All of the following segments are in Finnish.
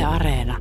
Areena.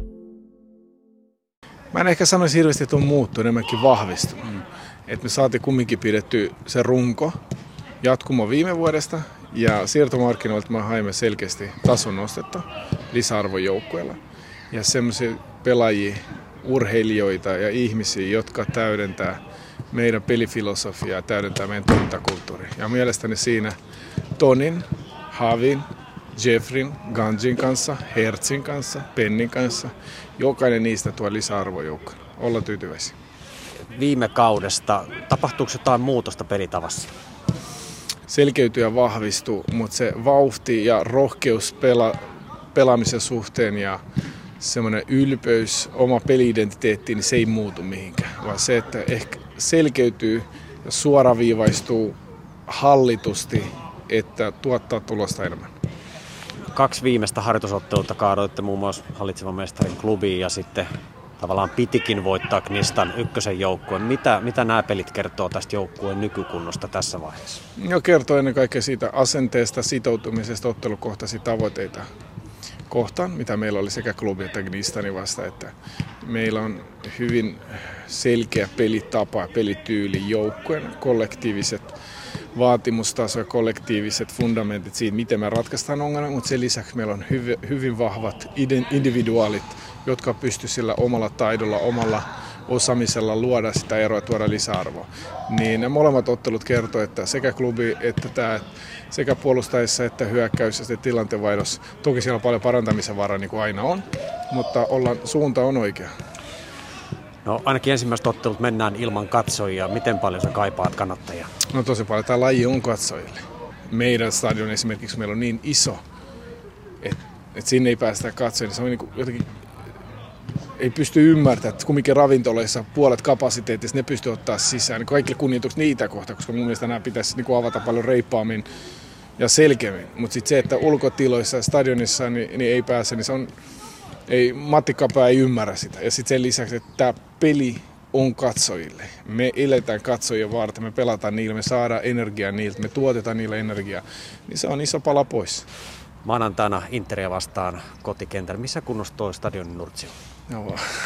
Mä en ehkä sanoisi hirveästi, että on muuttunut, enemmänkin vahvistunut. Et me saatiin kumminkin pidetty se runko jatkumo viime vuodesta ja siirtomarkkinoilta me haimme selkeästi tason nostetta lisäarvon joukkueella. Ja semmoisia pelaajia, urheilijoita ja ihmisiä, jotka täydentää meidän pelifilosofiaa ja täydentää meidän toimintakulttuuria. Ja mielestäni siinä Tonin, Havin, Jeffrin, Ganjin kanssa, Hertzin kanssa, Pennin kanssa, jokainen niistä tuo lisäarvoa joukkoon. Olla tyytyväisiä. Viime kaudesta, tapahtuuko jotain muutosta pelitavassa? Selkeytyy ja vahvistuu, mutta se vauhti ja rohkeus pelaamisen suhteen ja semmoinen ylpeys, oma peli-identiteetti, niin se ei muutu mihinkään. Vaan se, että ehkä selkeytyy ja suoraviivaistuu hallitusti, että tuottaa tulosta enemmän. 2 viimeistä harjoitusottelutta kaadoitte muun muassa hallitsevan mestarin klubiin ja sitten tavallaan pitikin voittaa Knistan ykkösen joukkueen. Mitä nämä pelit kertoo tästä joukkueen nykykunnosta tässä vaiheessa? No, kertoo ennen kaikkea siitä asenteesta, sitoutumisesta, ottelukohtaisia tavoitteita kohtaan, mitä meillä oli sekä klubi että Knistani vasta. Että meillä on hyvin selkeä pelitapa ja pelityyli joukkueen, kollektiiviset vaatimustaso ja kollektiiviset fundamentit siitä, miten me ratkaistaan ongelma, mutta sen lisäksi meillä on hyvin vahvat individuaalit, jotka pystyvät sillä omalla taidolla, omalla osaamisella luoda sitä eroa ja tuoda lisäarvoa. Niin ne molemmat ottelut kertoo, että sekä klubi että tämä sekä puolustajissa että hyökkäys ja tilanteenvaihdossa. Toki siellä on paljon parantamisen varaa, niin kuin aina on, mutta suunta on oikea. No ainakin ensimmäiset ottelut mennään ilman katsojia. Miten paljon sä kaipaat kannattajia? No tosi paljon. Tämä laji on katsojille. Meidän stadion esimerkiksi meillä on niin iso, että sinne ei päästä katsojille. Se on niin kuin jotenkin ei pysty ymmärtämään, että kumminkin ravintoloissa puolet kapasiteetista ne pystyy ottaa sisään. Kaikille kunnioituksi niitä kohtaa, koska mun mielestä nämä pitäisi niin kuin avata paljon reippaammin ja selkeämmin. Mutta sitten se, että ulkotiloissa ja stadionissa niin ei pääse, niin se on Matti Kapää ei ymmärrä sitä. Ja sitten sen lisäksi, että tämä peli on katsojille. Me eletään katsojien varten, me pelataan niillä, me saadaan energiaa niiltä, me tuotetaan niille energiaa. Niin se on iso pala pois. Maanantaina Interia vastaan kotikentällä. Missä kunnossa tuo stadionin nurtsi on?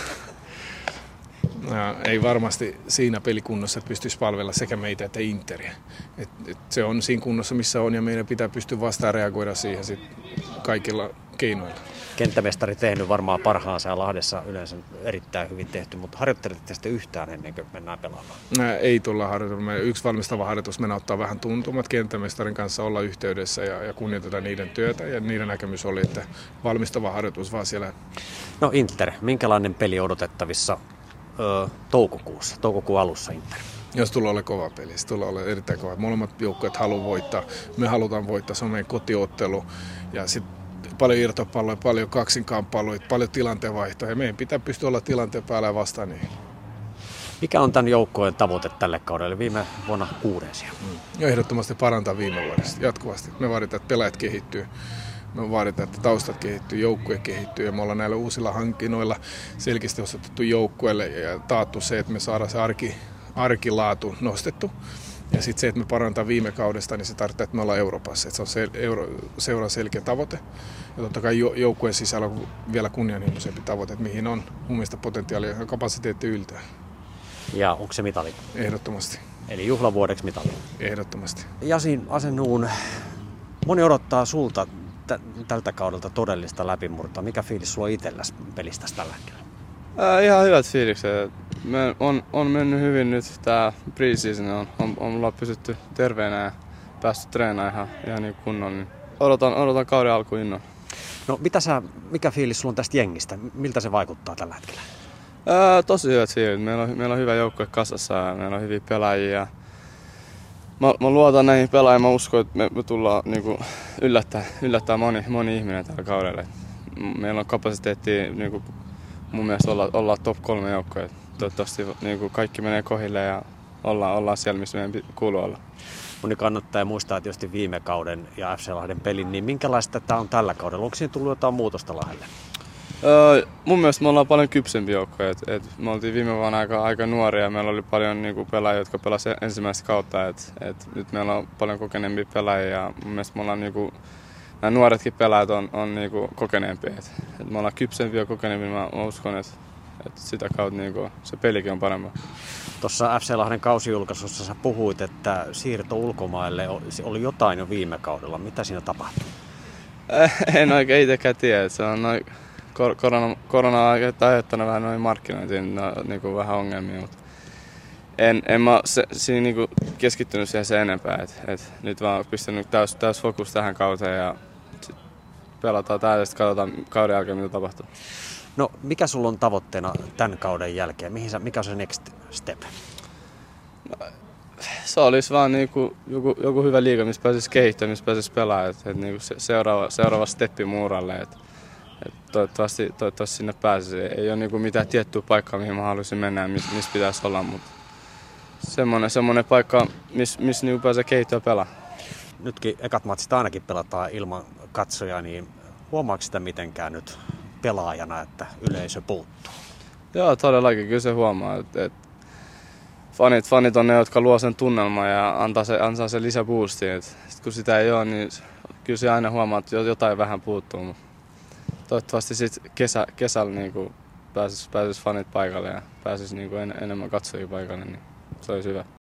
No, ei varmasti siinä pelikunnossa, että pystyisi palvella sekä meitä että Interia. Se on siinä kunnossa, missä on, ja meidän pitää pystyä vastaan reagoida siihen sit kaikilla keinoilla. Kenttämestari tehnyt varmaan parhaansa ja Lahdessa yleensä erittäin hyvin tehty, mutta harjoittelette sitten yhtään ennen kuin mennään pelaamaan? Ei tulla harjoitella. Yksi valmistava harjoitus mennä ottaa vähän tuntumat kenttämestarin kanssa, olla yhteydessä ja kunnioitetaan niiden työtä. Ja niiden näkemys oli, että valmistava harjoitus vaan siellä. No Inter, minkälainen peli odotettavissa toukokuussa, toukokuun alussa Inter? Jos tulee olla kova peli, se tulee olla erittäin kova. Molemmat joukkueet haluaa voittaa, me halutaan voittaa, se on meidän kotiottelu ja sitten paljon irtopalloja, paljon kaksinkamppailuja, paljon tilanteenvaihtoja ja meidän pitää pystyä olla tilanteen päällä ja vastaan niihin. Mikä on tämän joukkueen tavoite tälle kaudelle? Viime vuonna 6. Ehdottomasti parantaa viime vuodesta jatkuvasti. Me vaaditaan, että pelaajat kehittyy. Me vaaditaan, että taustat kehittyy, joukkue kehittyy ja me ollaan näillä uusilla hankinnoilla selkeästi osoitettu joukkueelle ja taattu se, että me saadaan se arkilaatu nostettu. Ja sitten se, että me parantaa viime kaudesta, niin se tarkoittaa, että me ollaan Euroopassa. Että se on seuran selkeä tavoite. Ja totta kai joukkueen sisällä on vielä kunnianhimoisempi tavoite, että mihin on mun mielestä potentiaalia ja kapasiteetti yltää. Ja onko se mitali? Ehdottomasti. Eli juhlavuodeksi mitali? Ehdottomasti. Jasi Asenuun, moni odottaa sulta tältä kaudelta todellista läpimurtoa. Mikä fiilis sulla on itselläsi pelistä tällä hetkellä? Ihan hyvät fiilikset. On mennyt hyvin nyt tää pre-season. On pysytty terveenä ja päästy treenaamaan ihan niin kunnolla. Niin odotan kauden alkuun innolla. No mikä fiilis sulla on tästä jengistä? Miltä se vaikuttaa tällä hetkellä? Tosi hyvät fiilikset. Meillä on hyvä joukkue kasassa ja meillä on hyviä pelaajia. Mä luotan näihin pelaajiin. Mä uskon, että me tullaan niinku yllättää moni ihminen tällä kaudella. Meillä on kapasiteettia niinku, mun mielestä olla top 3 joukkoja. Toivottavasti niinku, kaikki menee kohille ja ollaan siellä, missä meidän kuuluu olla. Moni kannattaa muistaa tietysti viime kauden ja FC Lahden pelin, niin minkälaista tämä on tällä kaudella? Onko siinä tullut jotain muutosta Lahdelle? Mun mielestä me ollaan paljon kypsempi joukkoja. Me oltiin viime vuonna aika nuoria ja meillä oli paljon niinku, pelaajia, jotka pelasivat ensimmäistä kautta. Nyt meillä on paljon kokeneempia pelaajia ja mun mielestä me ollaan niinku, nämä nuoretkin pelaajat on niinku kokeneempia. Et me ollaan kypsempiä ja kokeneempia, mä uskon, että sitä kautta niinku se pelikin on parempaa. Tuossa FC Lahden kausijulkaisussa sä puhuit, että siirto ulkomaille oli jotain jo viime kaudella. Mitä siinä tapahtui? En oikein itsekään tiedä. Se on noin korona on aiheuttanut vähän noin markkinointiin niinku vähän ongelmia, mutta en mä siinä niinku keskittynyt siihen sen enempää. Et nyt vaan pistänyt täys fokus tähän kauteen ja sit pelataan täällä ja katsotaan kauden jälkeen mitä tapahtuu. No, mikä sulla on tavoitteena tämän kauden jälkeen? Mikä on se next step? No, se olisi vaan niinku joku hyvä liiga, missä pääsisi kehittämään, missä pääsisi pelaamaan. Et niinku seuraava steppi muuralle. Et toivottavasti sinne pääsisi. Ei ole niinku mitään tiettyä paikkaa, mihin mä haluaisin mennä ja missä pitäisi olla. Mutta semmoinen paikka, missä niinku pääsee kehittyä pelaamaan. Nytkin ekat matsit ainakin pelataan ilman katsojaa, niin huomaatko sitä mitenkään nyt pelaajana, että yleisö puuttuu? Joo, todellakin. Kyllä se huomaa, että fanit on ne, jotka luo sen tunnelman ja antaa sen lisäboostin. Sitten kun sitä ei ole, niin kyllä se aina huomaa, että jotain vähän puuttuu. Mutta toivottavasti sitten kesällä niin pääsis fanit paikalle ja pääsis niin enemmän katsojia paikalle, niin se olisi hyvä.